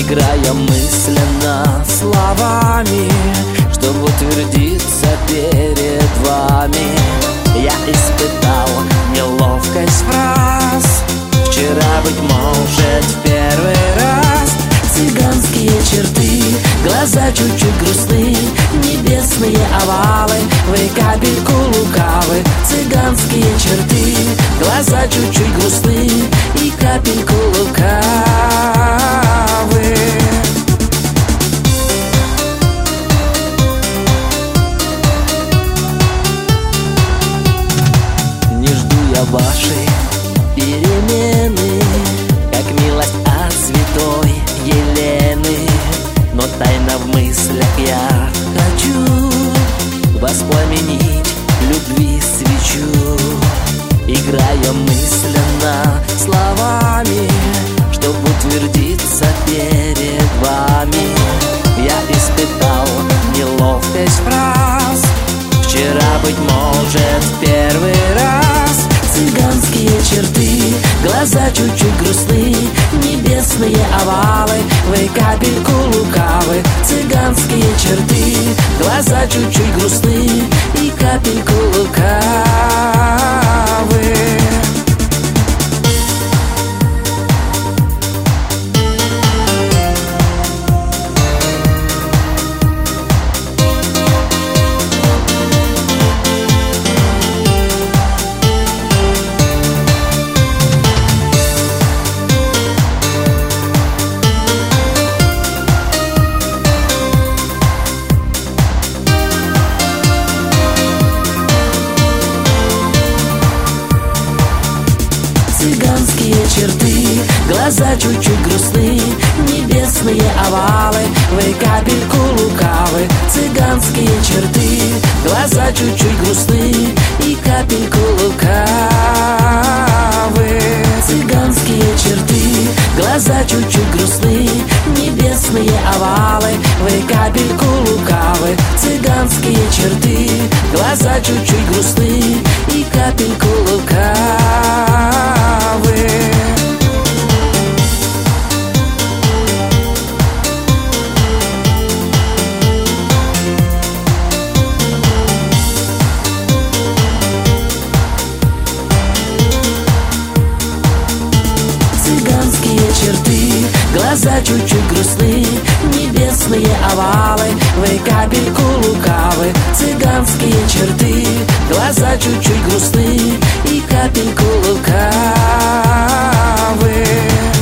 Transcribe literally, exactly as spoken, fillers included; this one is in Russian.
играя мысленно словами, чтобы утвердиться перед вами. Я испытал неловкость фраз вчера, быть может, в первый раз. Цыганские черты, глаза чуть-чуть грустны, небесные овалы, вы капельку лукавы. Цыганские черты, глаза чуть-чуть грустны и капельку лукавы. Не жду я вашей перемены, как милость от святой Елены, но тайно в мыслях я хочу воспламенить любви свечу, играя мысленно словами, чтоб утвердиться перед вами. Я испытал неловкость фраз вчера, быть может, в первый раз. Цыганские черты, глаза чуть-чуть грустны, небесные овалы, вы капельку лукавы. Цыганские черты, глаза чуть-чуть грустны и капельку лукавы. Цыганские черты, глаза чуть-чуть грустны, небесные овалы, вы капельку лукавы. Цыганские черты, глаза чуть-чуть грустны и капельку лукавы. Цыганские черты, глаза чуть-чуть грустны, небесные овалы, вы капельку лукавы. Цыганские черты, глаза чуть-чуть грустны и капельку лукавы. Цыганские черты, глаза чуть-чуть грустны, небесные овалы, вы капельку лукавы. Цыганские черты, глаза чуть-чуть грустны и капельку лукавы.